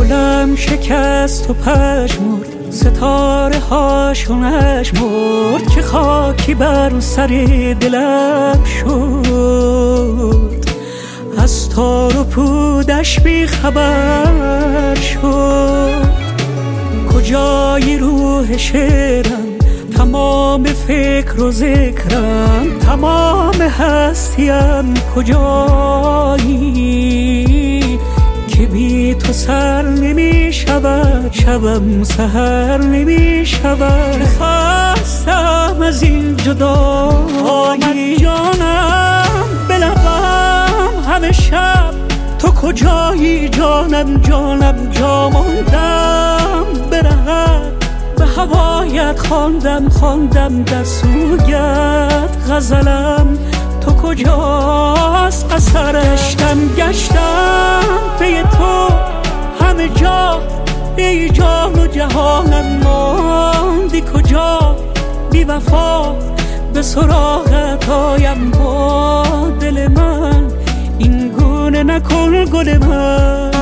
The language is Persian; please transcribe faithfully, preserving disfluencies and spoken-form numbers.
گلم شکست و پژمرد، ستاره هاشونش مرد که خاکی بر سر دلم شد. از تار و پودش بی خبر شد. کجای روح شعرم، تمام فکر و ذکرم، تمام هستیم کجایی که بی تو سر نمی شود، شبم سحر نمی شود. خستم از این جدایی، جانم به لبم همه شب تو کجایی؟ جانم جانم جا ماندم برهت، به هوایت خواندم خواندم در سویت غزلم. تو کجاست اثرشتم گشتم پی تو همه جا، ای جان و جهانم ماندی کجا؟ بی وفا به سراغت آیم با دل من، این گونه نکن گل من.